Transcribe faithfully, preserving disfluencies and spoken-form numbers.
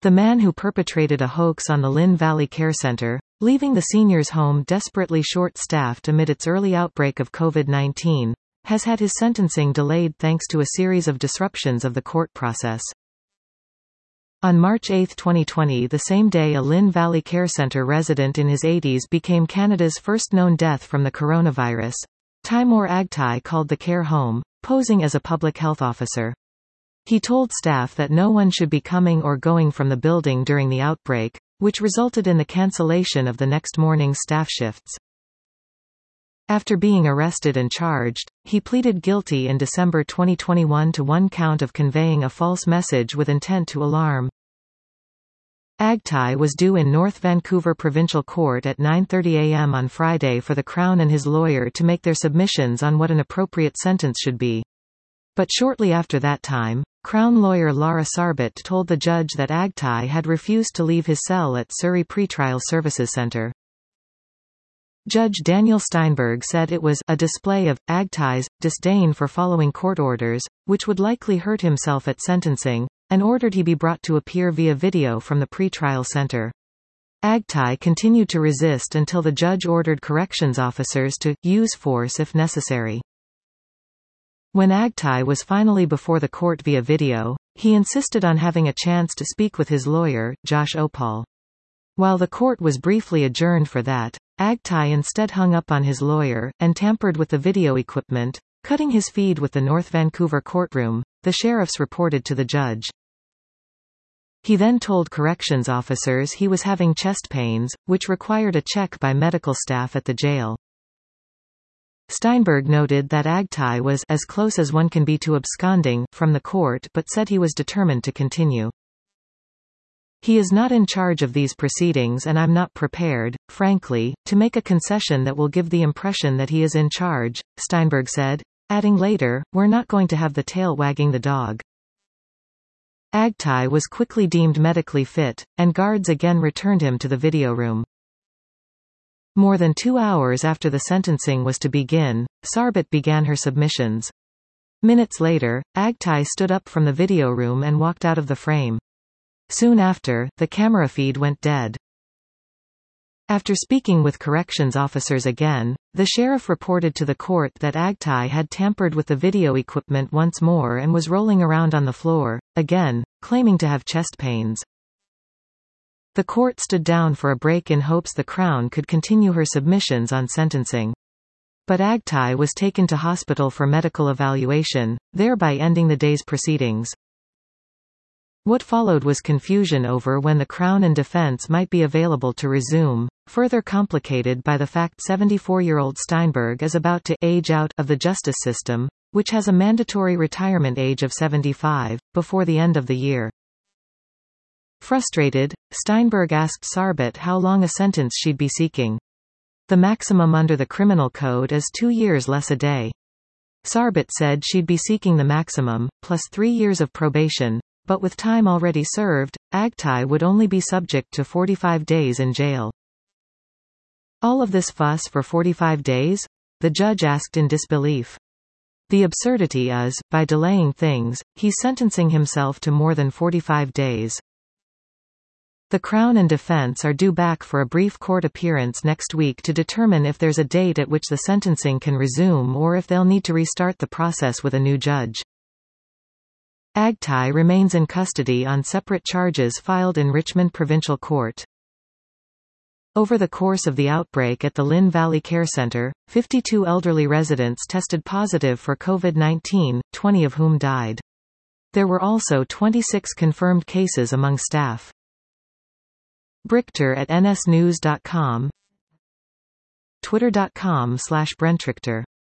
The man who perpetrated a hoax on the Lynn Valley Care Center, leaving the seniors' home desperately short-staffed amid its early outbreak of COVID nineteen, has had his sentencing delayed thanks to a series of disruptions of the court process. On March eighth twenty twenty, the same day a Lynn Valley Care Center resident in his eighties became Canada's first known death from the coronavirus, Timur Agtai called the care home, posing as a public health officer. He told staff that no one should be coming or going from the building during the outbreak, which resulted in the cancellation of the next morning's staff shifts. After being arrested and charged, he pleaded guilty in December twenty twenty-one to one count of conveying a false message with intent to alarm. Agtai was due in North Vancouver Provincial Court at nine thirty a m on Friday for the Crown and his lawyer to make their submissions on what an appropriate sentence should be. But shortly after that time, Crown lawyer Lara Sarbit told the judge that Agtai had refused to leave his cell at Surrey Pretrial Services Centre. Judge Daniel Steinberg said it was a display of Agtai's disdain for following court orders, which would likely hurt himself at sentencing, and ordered he be brought to appear via video from the pretrial center. Agtai continued to resist until the judge ordered corrections officers to use force if necessary. When Agtai was finally before the court via video, he insisted on having a chance to speak with his lawyer, Josh Opal. While the court was briefly adjourned for that, Agtai instead hung up on his lawyer, and tampered with the video equipment, cutting his feed with the North Vancouver courtroom, the sheriffs reported to the judge. He then told corrections officers he was having chest pains, which required a check by medical staff at the jail. Steinberg noted that Agtai was as close as one can be to absconding from the court but said he was determined to continue. He is not in charge of these proceedings and I'm not prepared, frankly, to make a concession that will give the impression that he is in charge, Steinberg said, adding later, we're not going to have the tail wagging the dog. Agtai was quickly deemed medically fit, and guards again returned him to the video room. More than two hours after the sentencing was to begin, Sarbit began her submissions. Minutes later, Agtai stood up from the video room and walked out of the frame. Soon after, the camera feed went dead. After speaking with corrections officers again, the sheriff reported to the court that Agtai had tampered with the video equipment once more and was rolling around on the floor, again, claiming to have chest pains. The court stood down for a break in hopes the Crown could continue her submissions on sentencing. But Agtai was taken to hospital for medical evaluation, thereby ending the day's proceedings. What followed was confusion over when the Crown and defense might be available to resume, further complicated by the fact seventy-four-year-old Steinberg is about to age out of the justice system, which has a mandatory retirement age of seventy-five, before the end of the year. Frustrated, Steinberg asked Sarbit how long a sentence she'd be seeking. The maximum under the criminal code is two years less a day. Sarbit said she'd be seeking the maximum, plus three years of probation, but with time already served, Agtai would only be subject to forty-five days in jail. All of this fuss for forty-five days? The judge asked in disbelief. The absurdity is, by delaying things, he's sentencing himself to more than forty-five days. The Crown and defense are due back for a brief court appearance next week to determine if there's a date at which the sentencing can resume or if they'll need to restart the process with a new judge. Agtai remains in custody on separate charges filed in Richmond Provincial Court. Over the course of the outbreak at the Lynn Valley Care Center, fifty-two elderly residents tested positive for COVID nineteen, twenty of whom died. There were also twenty-six confirmed cases among staff. Brichter at n s news dot com, twitter dot com slash Brentrichter